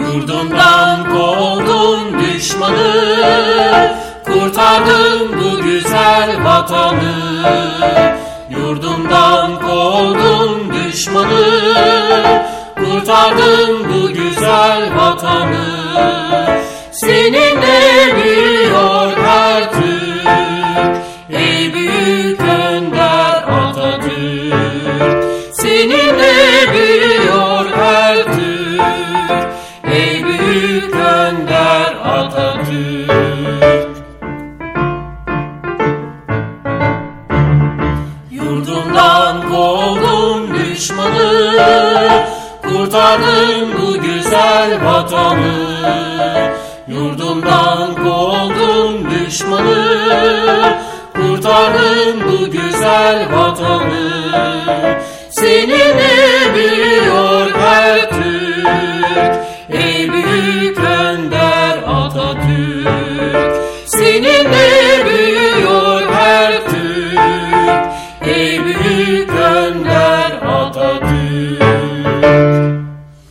Yurdundan kovdun düşmanı, kurtardın bu güzel vatanı. Yurdundan kovdun düşmanı, kurtardın bu güzel vatanı. Seninle büyüyor her Türk, ey büyük önder Atatürk. Seninle büyüyor her Türk, ey büyük önder Atatürk. Yurdundan kovdun düşmanı, kurtardın bu güzel vatanı. Yurdundan kovdun düşmanı, kurtardın bu güzel vatanı.